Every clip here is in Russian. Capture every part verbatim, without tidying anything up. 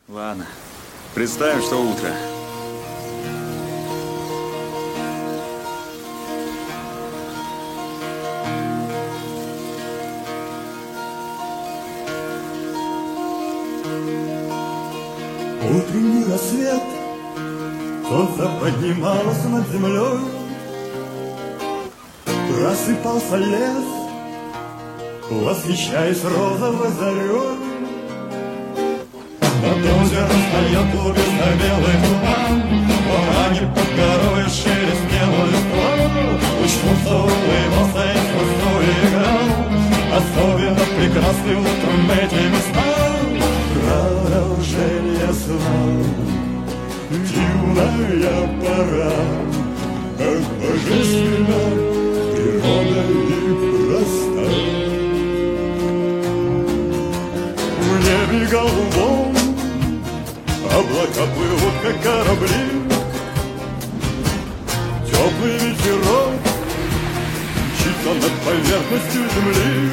Ладно, представим, что утро. Утренний рассвет, солнце поднималось над землей, просыпался лес, восхищаясь розовой зарей. Над озером встает глубинно белый туман, Ранит под горой шелест неба листва. Учнулся, улыбался и вкусно играл, особенно прекрасны утром эти места. Продолжение сна, дивная пора, как божественно природа и проста. В небе голубом облака плывут, как корабли, теплый ветерок мчится над поверхностью земли.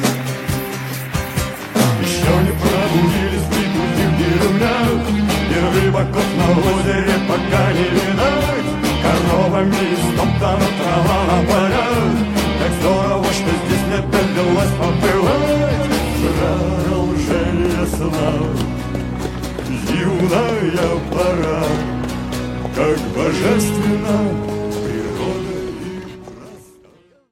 Еще не пробудились прибудив румят, и рыбаков на озере пока не видать. Коровами истоптана трава на полях, так здорово, что здесь мне довелось побывать. Продолжение сна, дивная пора, как божественно